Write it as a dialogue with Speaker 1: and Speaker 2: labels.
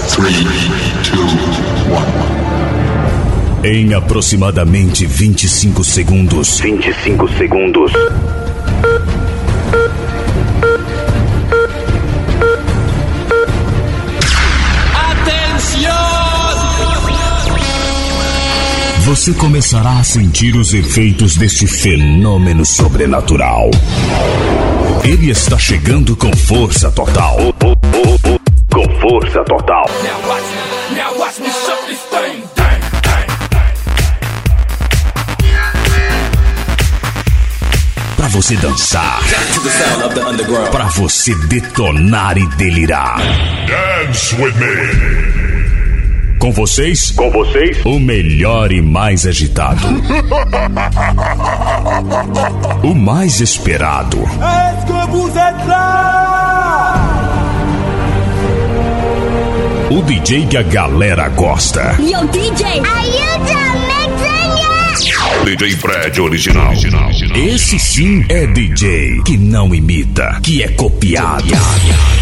Speaker 1: 3, 2, 1.
Speaker 2: Em aproximadamente 25 segundos.
Speaker 3: 25 segundos.
Speaker 2: Você começará a sentir os efeitos deste fenômeno sobrenatural. Ele está chegando com força total.
Speaker 3: Com força total.
Speaker 4: Now watch me shut this thing.
Speaker 2: Pra você dançar. Pra você detonar e delirar.
Speaker 1: Dance with me.
Speaker 2: Com vocês,
Speaker 3: o
Speaker 2: melhor e mais agitado. O mais esperado.
Speaker 4: Est-ce que vous êtes là?
Speaker 2: O DJ que a galera gosta.
Speaker 5: Yo, DJ!
Speaker 6: Are you done mixing?
Speaker 1: DJ Fred original.
Speaker 2: Esse sim é DJ que não imita, que é copiado.